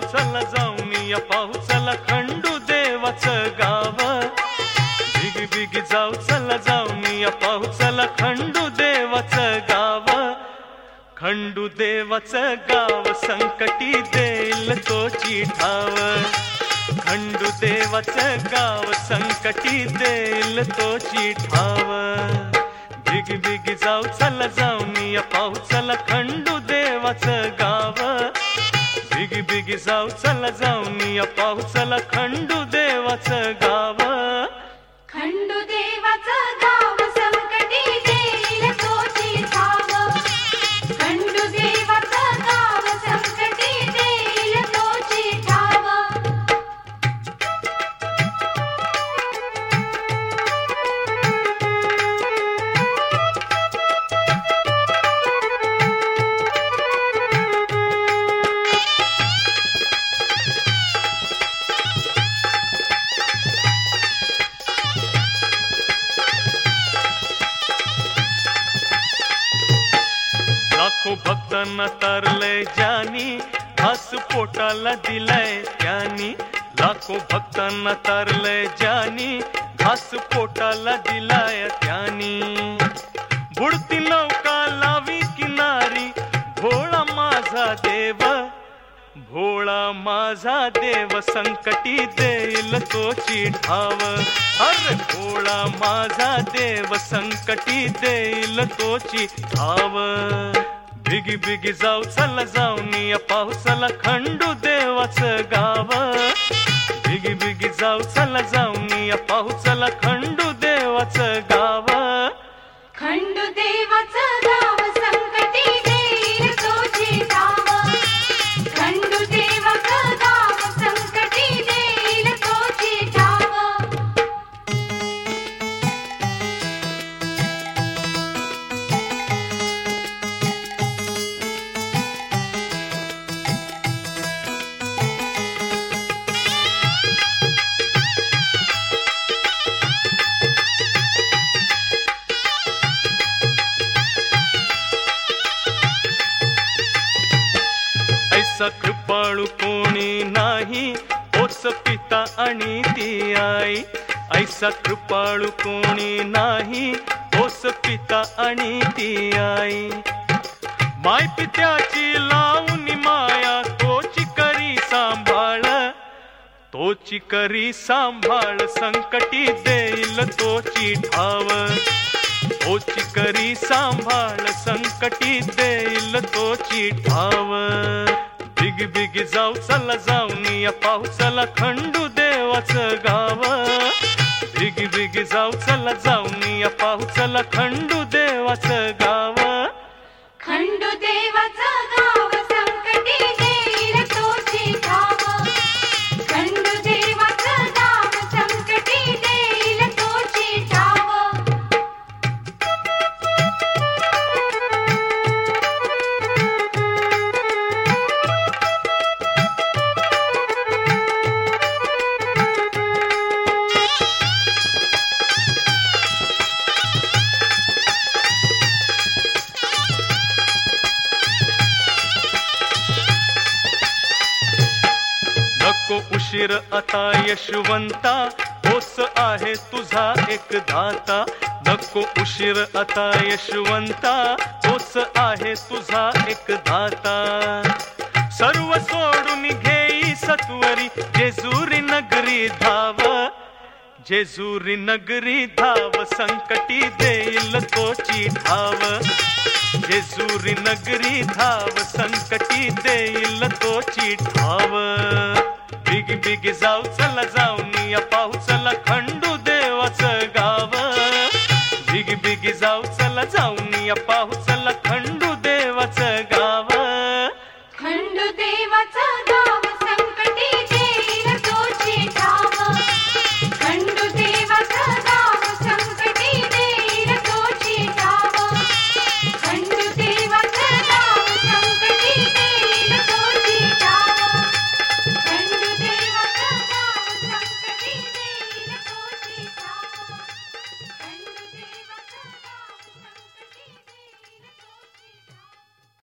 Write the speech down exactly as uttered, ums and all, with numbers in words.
चला जाऊनिया पाहू चला खंडू देवाचं गाव. बिगी बिगी जाऊ चला जाऊनिया पाहू चला खंडू देवाचं गाव. खंडू देवाचं गाव संकटी देईल तोची ठाव. खंडू देवाचं गाव संकटी देईल तोची ठाव. बिगी बिगी जाऊ चला जाऊनिया पाहू चला खंडू देवाचं गाव. बिगी बिगी जाऊ चला जाऊनिया पाहू चला खंडू देवाचं गाव. खंडू देवाचं गाव संकटी देईल तोची ठाव. खंडू देवाचं गाव संकटी देईल तोची ठाव. लाखो भक्तांना तारलंय ज्यानी घास पोटाला दिलाय त्यानी. लाखो भक्तांना तारलंय ज्यानी घास पोटाला दिलाय त्यानी. बुडती नौका लावी किनारी भोळा माझा देव. भोळा माझा देव संकटी देईल तोची ठाव. अरे भोळा माझा देव संकटी देईल तोची ठाव. बिगी बिगी जाऊ चला जाऊनिया पाहू चला खंडू देवाचं गाव. बिगी बिगी जाऊ चला जाऊनिया पाहू चला खंडू देवाचं गाव. खंडू देवाचं गाव संकटी देईल तोची ठाव. खंडू देवाचं गाव संकटी देईल तोची ठाव. ऐसा कृपाळू कोणी नाही ओस पिता आणि ती आई. ऐसा कृपाळू कोणी नाही ओस पिता आणि ती आई. माय पित्याची लावून माया तोची करी सांभाळ. तोची करी सांभाळ संकटी देईल तोची ठाव. तोची करी सांभाळ संकटी देईल तोची ठाव. बिगी बिगी जाऊ चला जाऊनिया पाहू चला खंडू देवाचं गाव. बिगी बिगी जाऊ चला जाऊनिया पाहू चला खंडू देवाचं गाव. खंडू देवाचं गाव संकटी देईल तोची ठाव. खंडू देवाचं गाव संकटी देईल तोची ठाव. नको उशीर आता यशवंता तोच आहे तुझा एक दाता. नको उशीर आता यशवंता तोच आहे तुझा एक दाता. सर्व सोडून घेई सत्वरी जेजुरी नगरी धाव. जेजुरी नगरी धाव संकटी देईल तोची ठाव. जेजुरी नगरी धाव संकटी देईल तोची ठाव. बिगी बिगी जाऊ चला जाऊनिया पाहू चला खंडू देवाचं गाव. बिगी बिगी जाऊ चला जाऊनिया पाहू